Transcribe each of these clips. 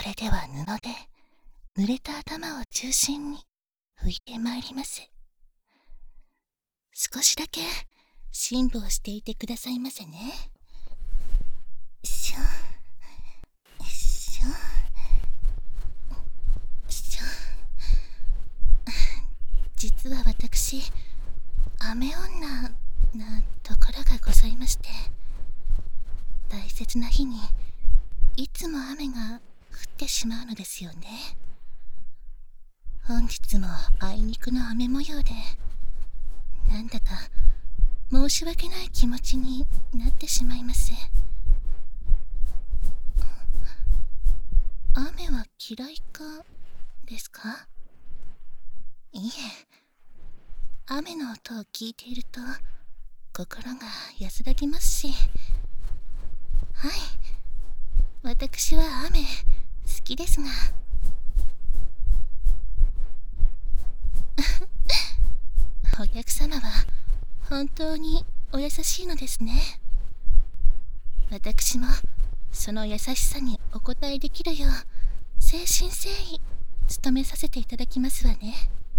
れでは布で濡れた頭を中心に拭いてまいります。少しだけ辛抱していてくださいませね。しょしょしょ。実は私、雨女なところがございまして、大切な日にいつも雨が降ってしまうのですよね。本日もあいにくの雨模様で、なんだか申し訳ない気持ちになってしまいます。雨は嫌いかですか？いえ、雨の音を聞いていると心が安らぎますし、はい、私は雨好きですが。お客様は本当にお優しいのですね。私もその優しさにお応えできるよう誠心誠意努めさせていただきますわね。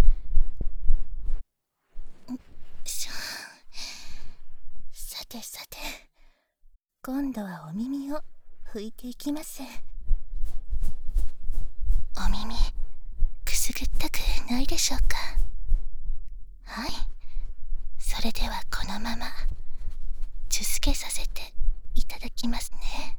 さてさて、今度はお耳を拭いていきます。お耳くすぐったくないでしょうか？はい、それではこのままチュスケさせていただきますね。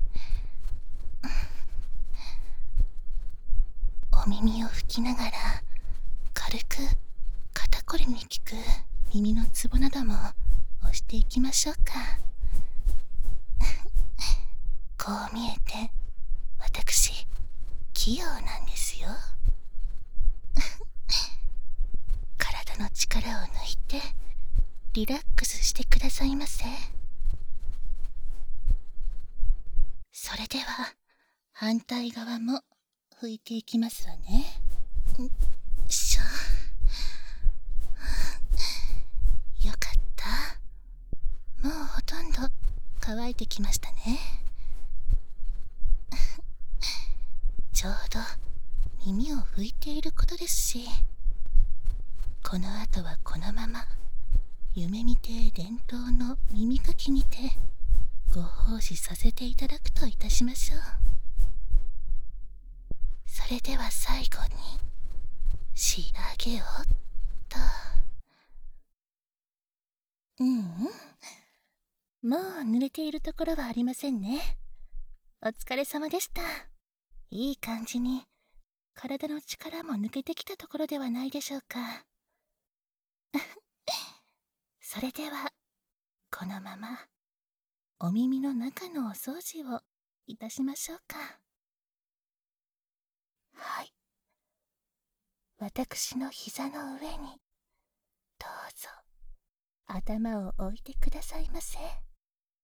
お耳を拭きながら軽く肩こりに効く耳のツボなども押していきましょうか。こう見えて私器用なんですよ。体の力を抜いてリラックスしてくださいませ。それでは反対側も拭いていきますわね。よかった。もうほとんど乾いてきましたね。ちょうど耳を拭いていることですし、この後はこのまま夢見亭伝統の耳かきにてご奉仕させていただくといたしましょう。それでは最後に仕上げをと。もう濡れているところはありませんね。お疲れ様でした。いい感じに体の力も抜けてきたところではないでしょうか。それではこのままお耳の中のお掃除をいたしましょうか。はい、私の膝の上にどうぞ頭を置いてくださいませ。